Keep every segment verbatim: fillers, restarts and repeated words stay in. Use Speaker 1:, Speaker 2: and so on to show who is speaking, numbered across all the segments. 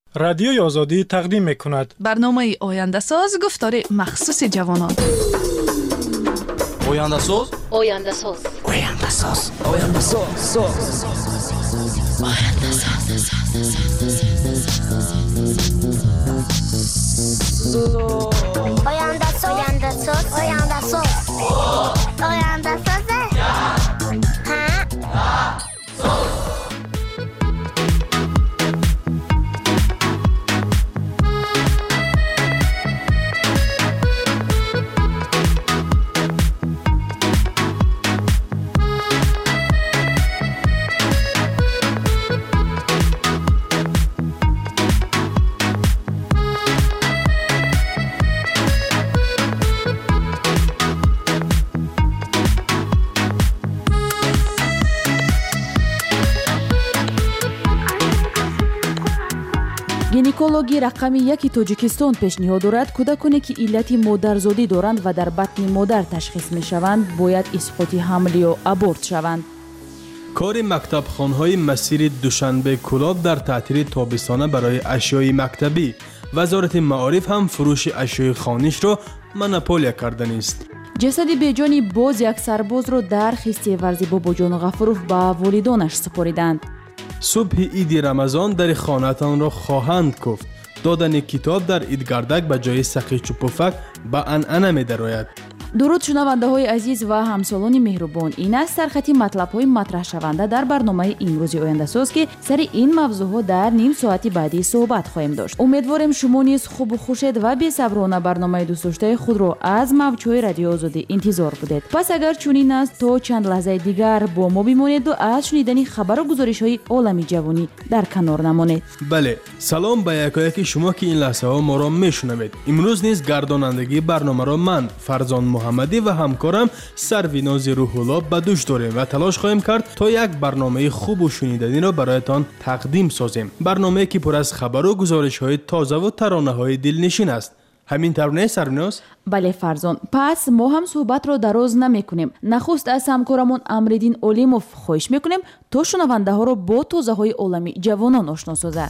Speaker 1: رادیوی آزادی تقدیم می‌کند.
Speaker 2: برنامه آینده ساز گفتار مخصوص جوانان.
Speaker 3: آینده ساز
Speaker 4: آینده ساز
Speaker 3: آینده ساز آینده ساز
Speaker 4: آینده ساز آینده ساز آینده ساز آینده ساز آینده ساز
Speaker 5: гинекологи рақами яки тоҷикистон пешниҳод дорад кӯдаконе ки иллати модарзодӣ доранд ва дар батни модар ташхис мешаванд бояд исқоти ҳамл ё аборт шаванд.
Speaker 6: کار مکتبخانه‌های مسیر دوشنبه کلاب در تعطیل تابستانه برای اشیای مکتبی. وزارت معارف هم فروش اشیای خانش را منوپولیا کردن است.
Speaker 5: ҷасади беҷони боз як сарбозро дар хисти варзи бобоҷон ғафуров ба волидонаш супориданд.
Speaker 6: صبح عید رمضان در خانه‌تان را خواهند گفت. دادن کتاب در عیدگردک به جای سقی چوپوفک به عنعنه می‌دراید.
Speaker 5: дуруд шунавандаҳои азиз ва ҳамсолони меҳрубон, ин аст сархати матлабҳои матраҳшаванда дар барномаи имрӯзи ояндасоз ки сари ин мавзӯъҳо дар ним соати баъдӣ суҳбат хоҳем дошт. умедворем шумо низ хубу хушед ва бесаброна барномаи дӯстдоштаи худро аз мавҷҳои радиои озодӣ интизор будед. пас агар чунин аст, то чанд лаҳзаи дигар бо мо бимонеду аз шунидани хабару гузоришҳои олами ҷавонӣ дар канор намонед.
Speaker 6: бале, салом ба якояки шумо ки ин лаҳзаҳо моро мешунавед. имрӯз низ гардонандагии барномаро ман фарзон муҳаммадӣ ва ҳамкорам Сарвинози Рӯҳулло ба дӯш дорем ва талош хоҳем кард то як барномаи хубу шуниданиро бароятон тақдим созем. барномае ки пур аз хабару гузоришҳои тозаву таронаҳои дилнишин аст. ҳамин тавр нест Сарвиноз?
Speaker 5: бале фарзон, пас мо ҳам суҳбатро дароз намекунем. нахуст аз ҳамкорамон Амриддин Олимов хоҳиш мекунем то шунавандаҳоро бо тозаҳои олами ҷавонон ошно созад.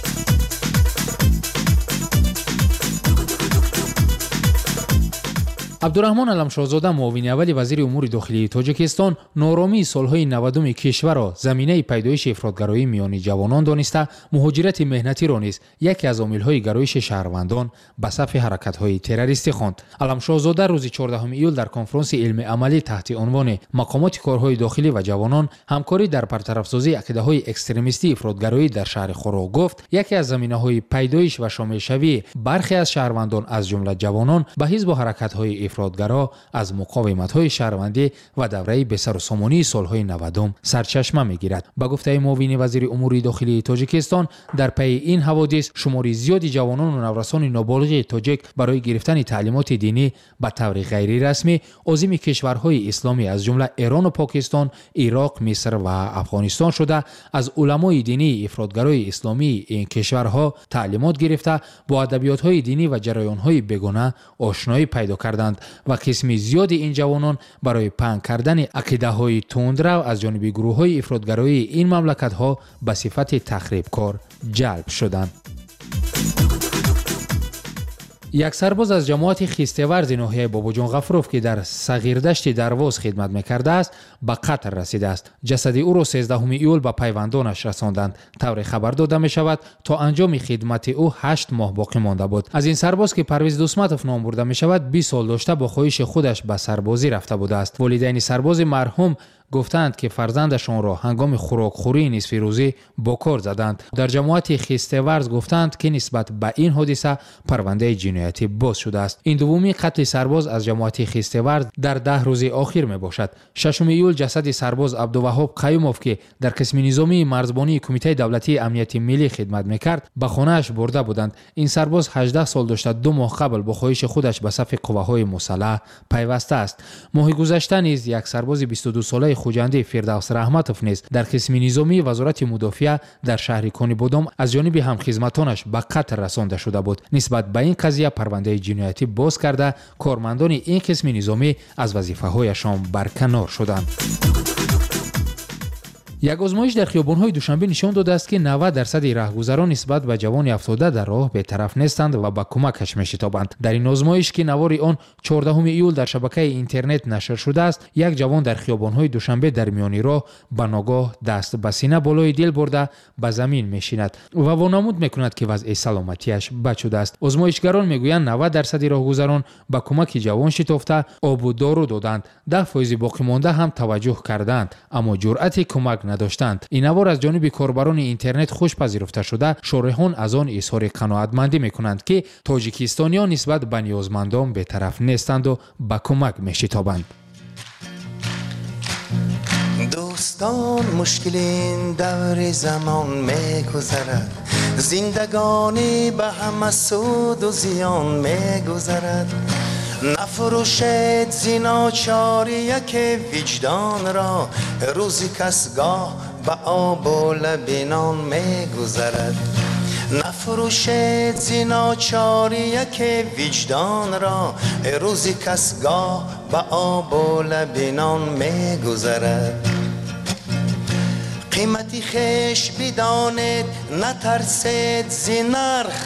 Speaker 7: абдураҳмон аламшоҳзода, муовини аввали вазири умури дохилии тоҷикистон, норомии солҳои навадуми кишварро заминаи пайдоиши ифротгароии миёни ҷавонон дониста, муҳоҷирати меҳнатиро низ яке аз омилҳои гароиши шаҳрвандон ба сафи ҳаракатҳои террористӣ хонд. аламшоҳзода рӯзи чордаҳуми июл дар конфронси илми амалӣ таҳти унвони мақомоти корҳои дохилӣ ва ҷавонон ҳамкорӣ дар партарафсозии ақидаҳои экстремистии ифротгароӣ дар шаҳри Хурок гуфт, яке аз заминаҳои пайдоиш ва шомилшавии бархе аз шаҳрвандон аз ҷумла ҷавонон ба ҳизбу ҳаракатҳои ифротгаро аз муқовиматҳои шаҳрвандӣ ва давраи бесарусомонии солҳои навадум сарчашма мегирад. ба гуфтаи муовини вазири умури дохилии тоҷикистон, дар пайи ин ҳаводис шумори зиёди ҷавонону наврасони ноболиғи тоҷик барои гирифтани таълимоти динӣ ба таври ғайрирасмӣ озими кишварҳои исломӣ аз ҷумла Эрону Покистон, Ироқ, Миср ва Афғонистон шуда аз уламои динии ифротгарои исломии ин кишварҳо таълимот гирифта бо адабиётҳои динӣ ва ҷараёнҳои бегуна ошноӣ пайдо карданд ва қисми зиёди ин ҷавонон барои паҳн кардани ақидаҳои тундрав аз ҷониби гурӯҳҳои ифротгароии ин мамлакатҳо ба сифати тахрибкор ҷалб шуданд. як сарбоз аз ҷамоати хистеварзи ноҳияи бобоҷон ғафуров ки дар сағирдашти дарвоз хидмат мекардааст ба қатл расидааст. ҷасади ӯро сездаҳуми июл ба пайвандонаш расонданд. тавре хабар дода мешавад то анҷоми хидмати ӯ ҳашт моҳ боқӣ монда буд. аз ин сарбоз ки Парвиз Дусматов ном бурда мешавад, бист сол дошта бо хоҳиши худаш ба сарбозӣ рафта будааст. волидайни сарбози марҳум гуфтанд ки фарзандашонро ҳангоми хӯрокхӯрии нисфирӯзӣ бо кор заданд. дар ҷамоати хистеварз гуфтанд ки нисбат ба ин ҳодиса парвандаи ҷиноятӣ боз шудааст. ин дуввумин қатли сарбоз аз ҷамоати хистеварз дар даҳ рӯзи охир мебошад. шашуми июл ҷасади сарбоз Абдуваҳоб Қаюмов ки дар қисми низомии марзбонии кумитаи давлатии амнияти миллӣ хидмат мекард ба хонааш бурда буданд. ин сарбоз ҳаждаҳ сол дошта ду моҳ қабл бо хоҳиши худаш ба сафи қувваҳои мусаллаҳ пайвастааст. моҳи гузашта низ як сарбози бисту ду солаи хуҷандӣ Фирдавс Раҳматов низ дар қисми низомии вазорати мудофиа дар шаҳри Конибодом аз ҷониби ҳамхизматонаш ба қатл расонда шуда буд. нисбат ба ин қазия парвандаи ҷиноятӣ боз карда, кормандони ин қисми низомӣ аз вазифаҳояшон барканор шуданд. یک آزمایش در خیابان‌های دوشنبه نشان داده است که نود درصد راهگذران نسبت به جوان افتاده در راه بی‌طرف نیستند و به کمکش می‌شتابند. در این آزمایش که نوار آن چهاردهم ایول در شبکه اینترنت نشر شده است، یک جوان در خیابان‌های دوشنبه در میان راه به ناگاه دست به سینه بالای دل برده به زمین می‌شیند و وانمود می‌کند که وضع سلامتیش بد شده است. آزمایشگران می‌گویند نود درصد راهگذران به کمک جوان شتافته آب و دارو دادند. ده فیصد باقی مانده هم توجه کردند اما جرأت کمک نداشتند. این نوار از جانب کاربران اینترنت خوش پذیرفته شده. شارحان از آن اظهار قناعتمندی می‌کنند که تاجیکستانیان نسبت به نیازمندان بی‌طرف نیستند و به کمک می‌شتابند.
Speaker 8: دوستان مشکل این دور زمان می‌گذرد، زندگانی به همه سود و زیان می‌گذرد. نفروشید زناچاری یک وجدان را، روزی کس گاه به آب و لبنان می‌گذرد. نفروشید زناچاری یک وجدان را، روزی کس گاه به آب و لبنان می‌گذرد. قیمتی خیش بدانید، نترسید ز نرخ،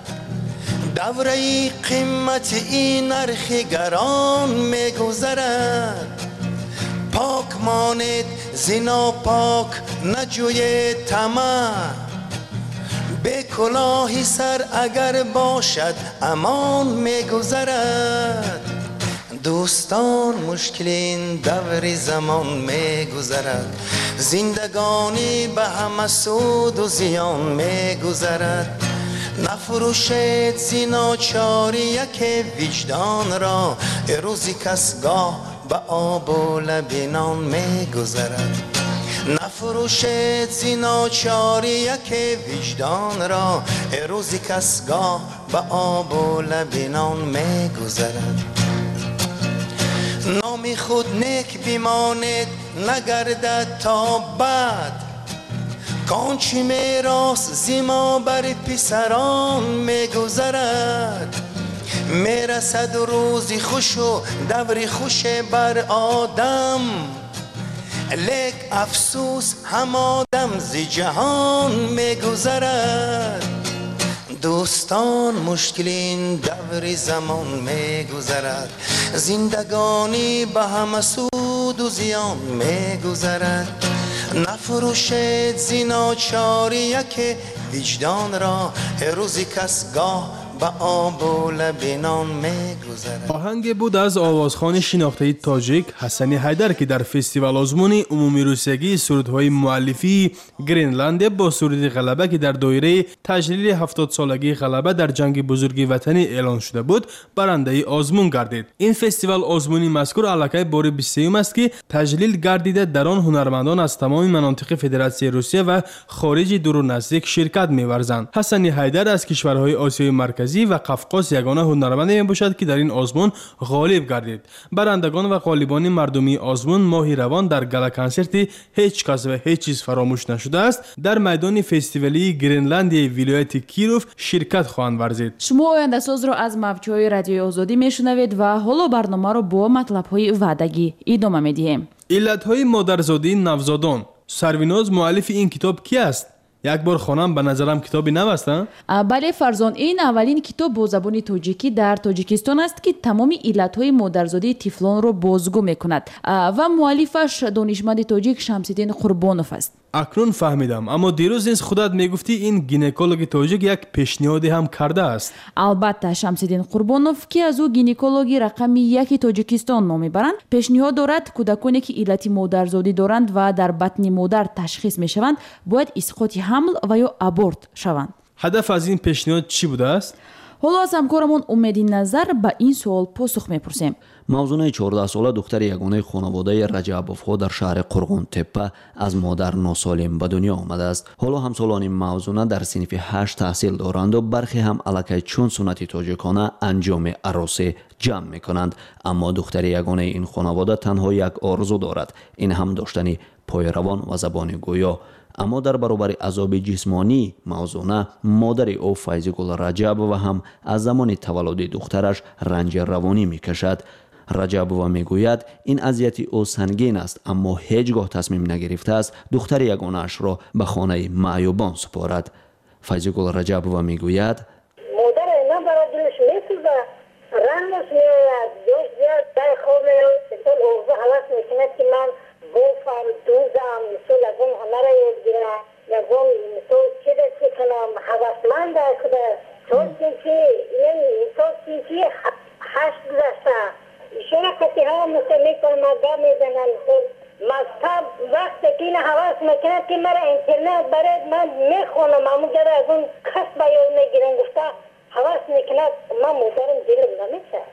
Speaker 8: دوره قیمت این نرخ گران می‌گذرد. پاک مانید ز ناپاک، نجویید طمع، به کلاهی سر اگر باشد امان می‌گذرد. دوستان مشکل این دور زمان می‌گذرد، زندگانی به همه سود و زیان می‌گذرد. نفروشید زناچاری یک وجدان را، روزی کس گاه به آب و لبنان می‌گذرد. نفروشید زناچاری یک وجدان را، روزی کس گاه به آب و لبنان می‌گذرد. نام خود نیک بمانید، نگردد تا بعد، کانچی میراث زما بر پسران می‌گذرد. میرسد روزی خوش و دوری خوش بر آدم، لیک افسوس هم آدم ز جهان می‌گذرد. دوستان مشکل این دور زمان می‌گذرد، زندگانی به همه سود و زیان می‌گذرد. نفروشید زناچاری یک وجدان را، روزی کس گاه به آب و لبنان می‌گذرد.
Speaker 6: آهنگ بود از آوازخوان شناخته تاجیک حسن حیدر که در فستیوال آزمون عمومی روسیگی سرودهای مؤلفی گرینلند با سرود غلبه که در دایره تجلیل هفتاد سالگی غلبه در جنگ بزرگ وطنی اعلان شده بود برنده آزمون گردید. این فستیوال آزمونی مذکور الکی بار بیست و سه است که تجلیل گردیده، در آن هنرمندان از تمام مناطق فدراسیون روسیه و خارج دور و نزدیک شرکت می‌ورزند. حسن حیدر از کشورهای آسیای مرکزی و قفقاز یگانه هنرمند میباشد که در این آزمون غالب گردید. برندگان و غالبان مردمی آزمون ماهی روان در گالا کنسرت هیچ کس و هیچ چیز فراموش نشده است در میدان فستیوالی گرینلندی ولایت کیروف شرکت خواهند ورزید.
Speaker 5: شما آینده ساز را از موج‌های رادیوی آزادی میشنوید و حالا برنامه را با مطلب‌های وعدگی ادامه میدیم.
Speaker 6: علت‌های مادرزادی نوزادان. سرویناز مؤلف این کتاب کی است؟ یک بار خوانم به نظرم کتابی نو است.
Speaker 5: بله فرزان، این اولین کتاب با زبان تاجیکی در تاجیکستان است که تمام علت‌های مادرزادی طفلان را بازگو می‌کند و مؤلفش دانشمند تاجیک شمس‌الدین قربانوف است.
Speaker 6: اکنون فهمیدم، اما دیروز نیز خودت میگفتی این گینکولوگ تاجیک یک پیشنهادی هم کرده است.
Speaker 5: البته شمس‌الدین قربانوف که از او گینکولوگی رقم یک تاجیکستان نام میبرند، پیشنهاد دارد کودکانی که علت مادرزادی دارند و در بطن مادر تشخیص میشوند باید اسقاط حمل و یا ابورت شوند.
Speaker 6: هدف از این پیشنهاد چی بوده است؟
Speaker 5: حالا از همکارمون امید نظر به این سوال پاسخ میپرسیم.
Speaker 3: موضوع چهارده ساله دختر یگانه خانواده رجبوف‌ها در شهر قرغون تپه از مادر ناسالم به دنیا آمده است. حالا همسالان موضوع در صنف هشت تحصیل دارند و برخی هم الکی چون سنت تاجیکانه انجام عروسی جمع میکنند. اما دختر یگانه این خانواده تنها یک آرزو دارد، این هم داشتن پای روان و زبان گویا. اما در برابر عذاب جسمانی موضوع مادر او فیض گل رجب و هم از زمان تولد دخترش رنج روانی میکشد. раҷабова мегӯяд ин азияти ӯ сангин аст, аммо ҳеҷ гоҳ тасмим нагирифтааст духтари ягонаашро ба хонаи маъюбон супорад. файзигул раҷабова мегӯяд:
Speaker 9: модар ина бара дилш месӯза, рангаш меояд, ёш зиёд дай хоб меояд, мисол оғзу ҳавас мекунад ки ман бофам, дузам, мисол ягон ҳунара ёд гирам, ягон мисол чизе чи кунам, ҳавасманд шуда сол синфи ин мисол синфи ҳашт гузашта ишора қатиҳа мисол мекунам, гап мезанам, мисол мактаб вақте ки ин ҳавас мекунад ки мара интернет баред ман мехонам, аму гара ягон кас ба ёд мегирам гуфта ҳавас мекунад, ман модарам дилам намешад,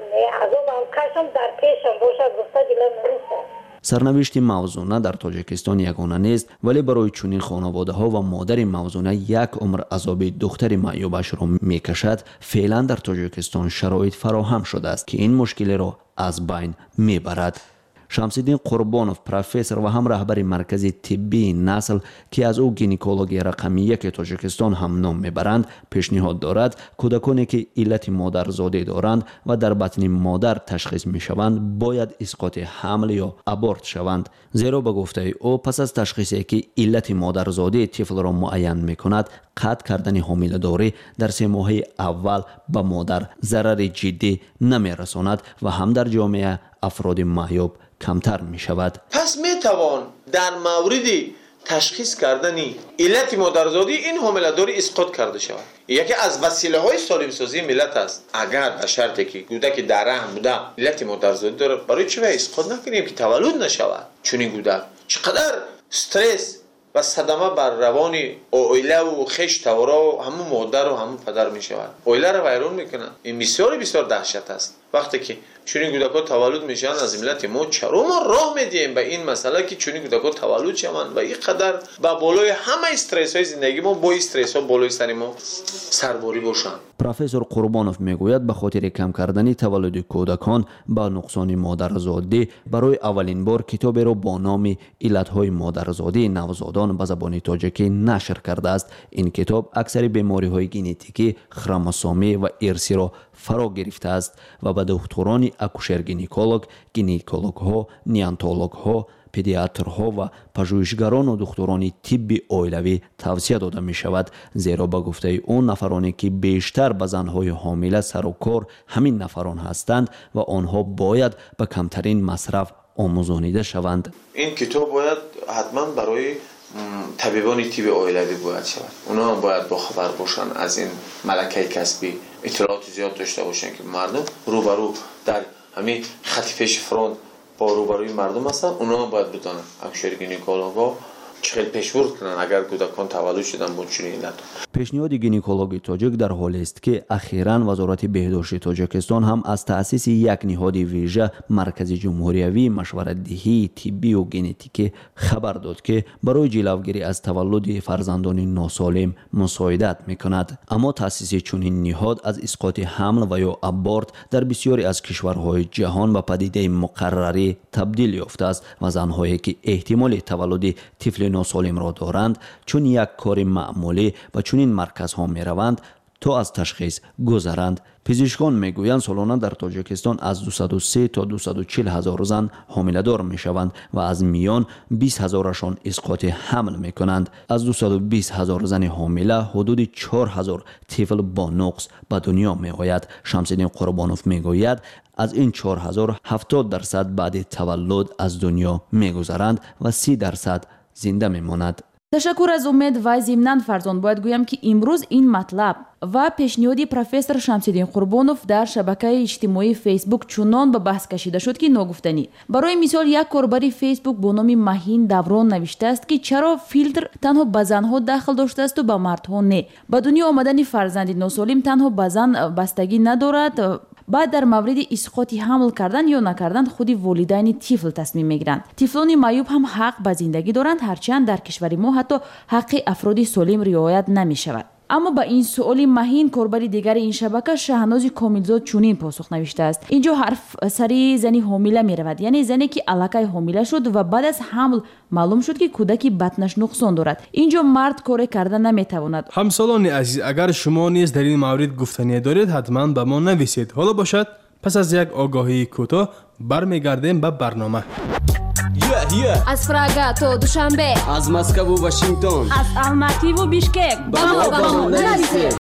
Speaker 9: азобам кашам дар пешам бошад гуфта дилам намешад.
Speaker 3: сарнавишти мавзуна дар тоҷикистон ягона нест, вале барои чунин хонаводаҳо ва модари мавзуна як умр азоби духтари маъюбашро мекашад, феълан дар тоҷикистон шароит фароҳам шудааст, ки ин мушкилиро аз байн мебарад. шамсиддин қурбонов, профессор ва ҳам раҳбари маркази тиббии насл, ки аз ӯ гинекологи рақами яки тоҷикистон ҳам ном мебаранд, пешниҳод дорад кӯдаконе ки иллати модарзодӣ доранд ва дар батни модар ташхис мешаванд, бояд исқоти ҳамл ё аборт шаванд. зеро ба гуфтаи ӯ пас аз ташхисе ки иллати модарзодии тифлро муайян мекунад, қатъ кардани ҳомиладорӣ дар се моҳаи аввал ба модар зарари ҷиддӣ намерасонад ва ҳам дар ҷомеа афроди маъюб камтар می شود.
Speaker 10: پس می توان در مورد تشخیص کردن علت مادرزادی این حامله‌داری اسقاط کرده شود. یکی از وسیله های سالم سازی ملت است. اگر به شرطی که کودک در رحم بوده علت مادرزادی داره، برای چه اسقاط نکنیم که تولد نشود؟ چون این کودک چقدر استرس و صدمه بر روان عائله و خشت و همون مادر و همون پدر می شود. عائله را ویران میکنه. این بسیار بسیار دهشت است. وقتی که چونین کودک‌ها تولد میشن، از ملت ما چرا ما راه میدیم به این مسئله که چونین کودک‌ها تولد شوند و این قدر با بالای همه استرس های زندگی ما با استرس ها بالای سر ما سرباری باشند.
Speaker 3: профессор қурбонов мегӯяд ба хотири кам кардани таваллуди кӯдакон ба нуқсони модарзодӣ барои аввалин бор китоберо бо номи иллатҳои модарзодии навзодон ба забони тоҷикӣ нашр кардааст. ин китоб аксари бемориҳои генетикӣ, хромосомӣ ва ирсиро фаро гирифтааст ва ба духтурони акушер-гинеколог, гинекологҳо, неонатологҳо, педиатрҳо ва пажӯҳишгарону духтурони тибби оилавӣ тавсия дода мешавад, зеро ба гуфтаи ӯ нафароне ки бештар ба занҳои ҳомила сару кор ҳамин нафарон ҳастанд ва онҳо бояд ба камтарин масраф омӯзонида шаванд.
Speaker 10: ин китоб бояд ҳатман барои табибони тибби оилавӣ бояд шавад. онҳо ҳам бояд бохабар бошанд аз ин малакаи касбӣ, иттилооти зиёд дошта бошанд ки мардум рӯбарӯ дар ҳамин хати пеши фронт با روبروی مردم هستن، اونا هم باید بدانن اکشر گینکولوگا چقدر پیشبرد کنن اگر کودکان تولد شدن با چنین علت.
Speaker 3: پیشنهاد گینکولوژی تاجیک در حالی است که اخیراً وزارت بهداشت تاجیکستان هم از تأسیس یک نهاد ویژه مرکز جمهوریوی مشورت‌دهی طبی و ژنتیکی خبر داد که برای جلوگیری از تولد فرزندان ناسالم مساعدت می‌کند. اما تأسیس چنین نهاد از اسقاط حمل و یا ابورت در بسیاری از کشورهای جهان به پدیده مقرری تبدیل یافته است و زن‌هایی که احتمال تولد طفل ناسالم را دارند چون یک کار معمولی و چون این مرکز ها می روند تا از تشخیص گذرند. پزشکان می گویند سالانه در تاجیکستان از دویست و سه تا دویست و چهل هزار زن حامله دار می شوند و از میان بیست هزارشان اسقاط حمل می کنند. از دویست و بیست هزار زن حامله حدود چهار هزار طفل با نقص به دنیا می آید. شمسدین قربانوف می گوید از این چهار هزار هفتاد درصد بعد تولد از دنیا می گذرند و سی درصد زنده می ماند.
Speaker 5: تشکر از امید و ضمناً فرزند باید گویم که امروز این مطلب و پیشنهادی پروفسور شمسدین قربانوف در شبکه اجتماعی فیسبوک چنان به بحث کشیده شد که ناگفتنی. برای مثال یک کاربر فیسبوک با نام مهین دوران نوشته است که چرا فیلتر تنها به زنها داخل داشته است و به مردها نه. به دنیا آمدن فرزند ناسالم تنها به زن بستگی ندارد. بعد در مورد اسقاط حمل کردن یا نکردن خود والدین طفل تصمیم میگیرند. طفلان معیوب هم حق به زندگی دارند، هرچند در کشور ما حتی حق افراد سالم رعایت نمی شود. اما با این سؤال مهین کاربر دیگر این شبکه شهناز کاملزاد چنین پاسخ نوشته است. اینجا حرف سری زنی حامله می رود، یعنی زنی که الکی حامله شد و بعد از حمل معلوم شد که کودکی بطنش نقصان دارد. اینجا مرد کار کردن نمی تواند.
Speaker 6: همسالان عزیز، اگر شما نیز در این مورد گفتنی دارید حتما به ما نویسید. حالا باشد پس از یک آگاهی کوتاه برمیگردیم به برنامه.
Speaker 11: از پراگا تا دوشنبه،
Speaker 12: از مسکو و واشنگتن،
Speaker 11: از الماتی و بیشکک،
Speaker 12: با ما نرسید.